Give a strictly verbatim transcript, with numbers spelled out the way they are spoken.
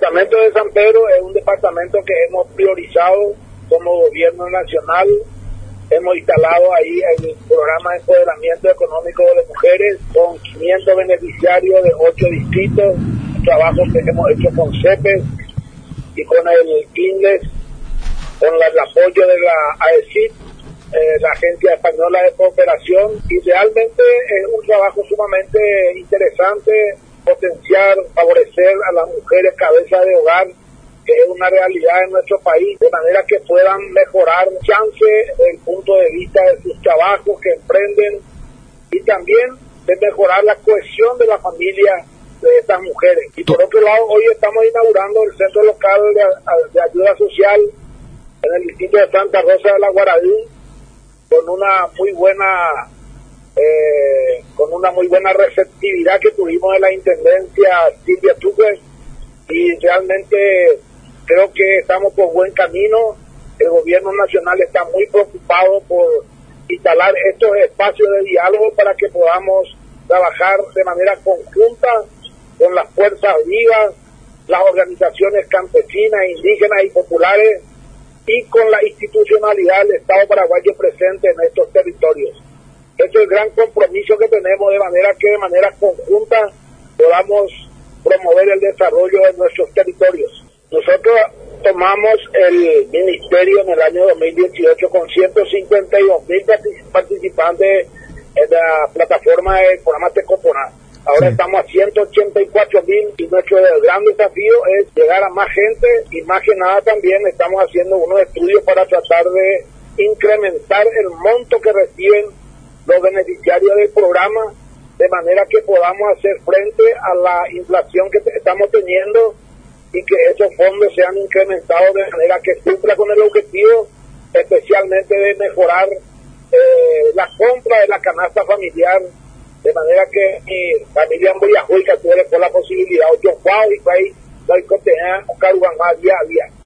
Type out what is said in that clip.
departamento de San Pedro es un departamento que hemos priorizado como gobierno nacional. Hemos instalado ahí el programa de empoderamiento económico de las mujeres con quinientos beneficiarios de ocho distritos, trabajos que hemos hecho con CEPES y con el INDES, con la, el apoyo de la A E C I P, eh, la Agencia Española de Cooperación, y realmente es un trabajo sumamente interesante, potenciar, favorecer a las mujeres cabeza de hogar, que es una realidad en nuestro país, de manera que puedan mejorar chance desde el punto de vista de sus trabajos que emprenden y también de mejorar la cohesión de la familia de estas mujeres. Y por otro lado, hoy estamos inaugurando el Centro Local de, de Ayuda Social en el distrito de Santa Rosa de la Guaradí, con una muy buena eh, con una muy buena receptividad que tuvimos de la Intendencia Silvia Tuque, y realmente creo que estamos por buen camino. El gobierno nacional está muy preocupado por instalar estos espacios de diálogo para que podamos trabajar de manera conjunta con las fuerzas vivas, las organizaciones campesinas, indígenas y populares, y con la institucionalidad del Estado paraguayo presente en estos territorios. Este es el gran compromiso que tenemos, de manera que de manera conjunta podamos promover el desarrollo de nuestros territorios. Nosotros tomamos el ministerio en el año dos mil dieciocho con ciento cincuenta y dos mil participantes en la plataforma del programa Tecoponá. Ahora sí. Estamos a ciento ochenta y cuatro mil y nuestro gran desafío es llegar a más gente, y más que nada también estamos haciendo unos estudios para tratar de incrementar el monto que reciben los beneficiarios del programa, de manera que podamos hacer frente a la inflación que estamos teniendo y que esos fondos sean incrementados de manera que cumpla con el objetivo, especialmente de mejorar eh, la compra de la canasta familiar, de manera que mi familia en Boyajuica tuviera la posibilidad, yo puedo y ahí, no hay que tener un cargo más día a día.